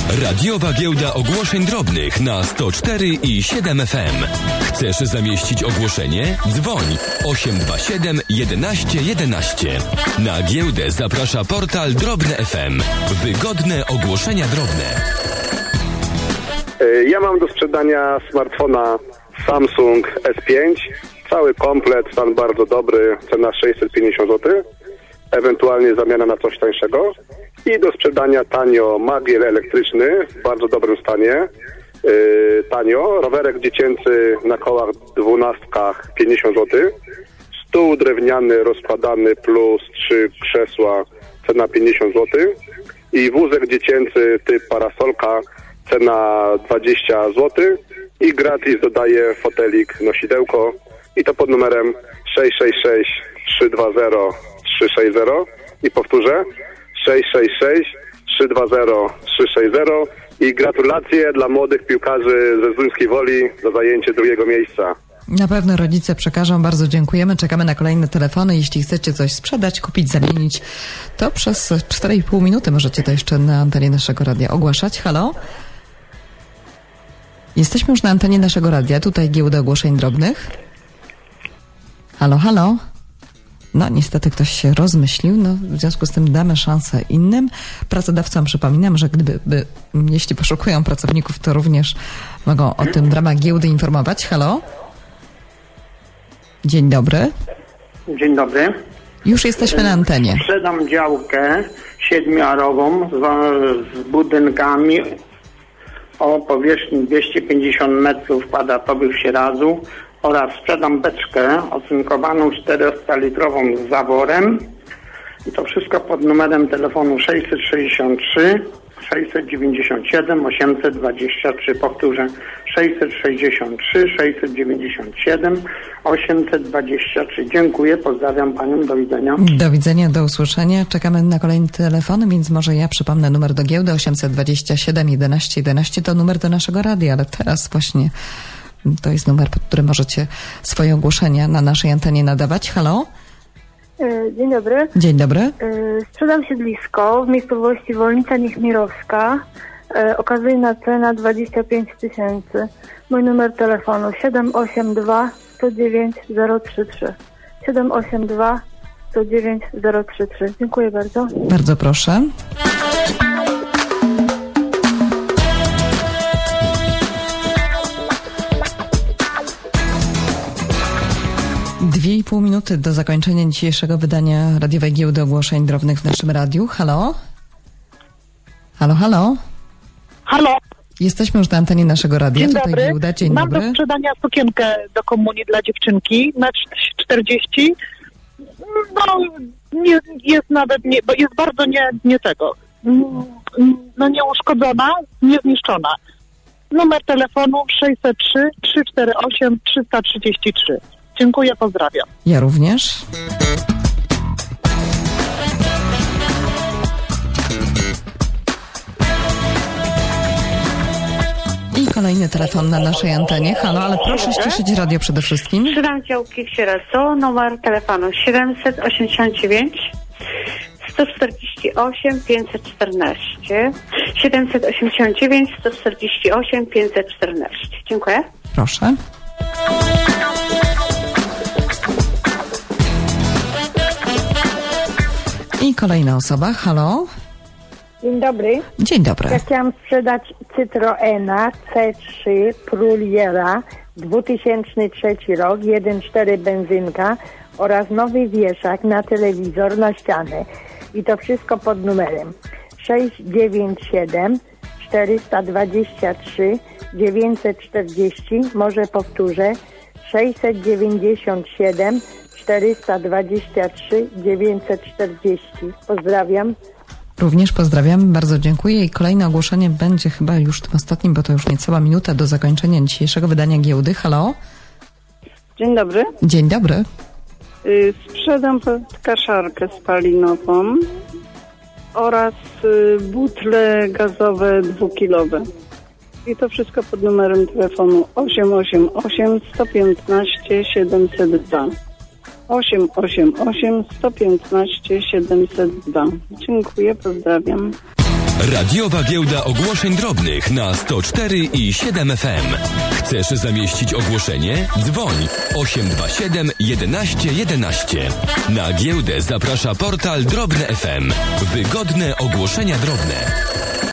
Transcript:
Radiowa Giełda Ogłoszeń Drobnych na 104,7 FM. Chcesz zamieścić ogłoszenie? Dzwoń 827 11 11. Na giełdę zaprasza portal Drobne FM. Wygodne ogłoszenia drobne. Ja mam do sprzedania smartfona Samsung S5. Cały komplet, stan bardzo dobry, cena 650 zł. Ewentualnie zamiana na coś tańszego. I do sprzedania tanio Magiel elektryczny w bardzo dobrym stanie. Tanio. Rowerek dziecięcy na kołach 12 50 zł. Stół drewniany rozkładany plus 3 krzesła, cena 50 zł. I wózek dziecięcy typ parasolka, cena 20 zł. I gratis dodaję fotelik nosidełko. I to pod numerem 666 320 360. I powtórzę 666 320 360. I gratulacje dla młodych piłkarzy ze Zduńskiej Woli za zajęcie drugiego miejsca. Na pewno rodzice przekażą. Bardzo dziękujemy. Czekamy na kolejne telefony. Jeśli chcecie coś sprzedać, kupić, zamienić, to przez 4,5 minuty możecie to jeszcze na antenie naszego radia ogłaszać. Halo? Jesteśmy już na antenie naszego radia. Tutaj Giełda Ogłoszeń Drobnych. Halo, halo? No, niestety ktoś się rozmyślił, w związku z tym damy szansę innym. Pracodawcom przypominam, że jeśli poszukują pracowników, to również mogą o tym w ramach giełdy informować. Halo? Dzień dobry. Dzień dobry. Już jesteśmy na antenie. Sprzedam działkę 7-arową z budynkami o powierzchni 250 metrów kwadratowych w Sieradzu oraz sprzedam beczkę ocynkowaną 400-litrową z zaworem i to wszystko pod numerem telefonu 663 697 823. Powtórzę 663 697 823. Dziękuję, pozdrawiam panią, do widzenia. Do widzenia, do usłyszenia. Czekamy na kolejne telefony, więc może ja przypomnę numer do giełdy 827 11 11. To numer do naszego radia, ale teraz właśnie to jest numer, pod którym możecie swoje ogłoszenia na naszej antenie nadawać. Halo? Dzień dobry. Dzień dobry. Sprzedam siedlisko w miejscowości Wolnica Niechmirowska. Okazyjna cena 25 000. Mój numer telefonu 782 109 033. 782 109 033. Dziękuję bardzo. Bardzo proszę. Dwie i pół minuty do zakończenia dzisiejszego wydania radiowej Giełdy Ogłoszeń Drobnych w naszym radiu. Halo? Halo, halo? Halo? Jesteśmy już na antenie naszego radia. Dzień Tutaj dobry. Giełda. Dzień Mam dobry. do sprzedania sukienkę do komunii dla dziewczynki, metr 40. No, nie, jest nawet, nie, bo jest bardzo nie tego, nieuszkodzona, niezniszczona. Numer telefonu 603 348 333. Dziękuję, pozdrawiam. Ja również. I kolejny telefon na naszej antenie. Halo, ale proszę ściszyć radio przede wszystkim. Sprzedam działki w Sieradzu, numer telefonu 789 148 514. 789 148 514. Dziękuję. Proszę. I kolejna osoba. Halo? Dzień dobry. Dzień dobry. Ja chciałam sprzedać Citroena C3 Pruliera 2003 rok, 1.4 benzynka oraz nowy wieszak na telewizor na ścianę. I to wszystko pod numerem 697 423 940. Może powtórzę 697 423 940. Pozdrawiam. Również pozdrawiam, bardzo dziękuję i kolejne ogłoszenie będzie chyba już tym ostatnim, bo to już niecała minuta do zakończenia dzisiejszego wydania giełdy. Halo? Dzień dobry. Dzień dobry. Sprzedam kaszarkę spalinową oraz butle gazowe 2-kilowe. I to wszystko pod numerem telefonu 888 115 702. 888 115 702. Dziękuję, pozdrawiam. Radiowa Giełda Ogłoszeń Drobnych na 104 i 7 FM. Chcesz zamieścić ogłoszenie? Dzwoń 827 11 11. Na giełdę zaprasza portal Drobne FM. Wygodne ogłoszenia drobne.